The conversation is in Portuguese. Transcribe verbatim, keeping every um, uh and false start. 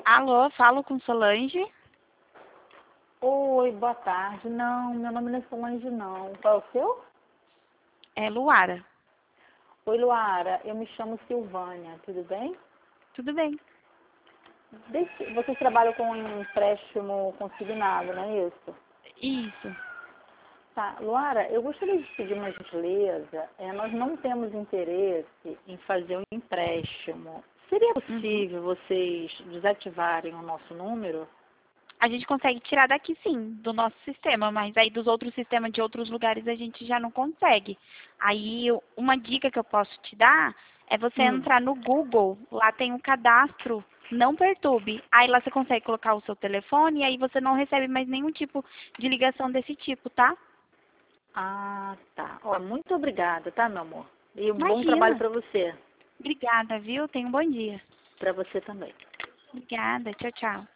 Alô, falo com Solange. Oi, boa tarde. Não, meu nome não é Solange, não. Qual é o seu? É Luara. Oi, Luara. Eu me chamo Silvânia. Tudo bem? Tudo bem? Deixe- Vocês trabalham com um empréstimo consignado, não é isso? Isso. Tá. Luara, eu gostaria de pedir uma gentileza. É, nós não temos interesse em fazer um empréstimo. Seria Uhum. possível vocês desativarem o nosso número? A gente consegue tirar daqui sim, do nosso sistema, mas aí dos outros sistemas de outros lugares a gente já não consegue. Aí eu- uma dica que eu posso te dar é você Hum. entrar no Google, lá tem um cadastro, não perturbe. Aí lá você consegue colocar o seu telefone e aí você não recebe mais nenhum tipo de ligação desse tipo, tá? Ah, tá. Ó, muito obrigada, tá, meu amor? E um bom trabalho Imagina. para você. Obrigada, viu? Tenha um bom dia. Para você também. Obrigada. Tchau, tchau.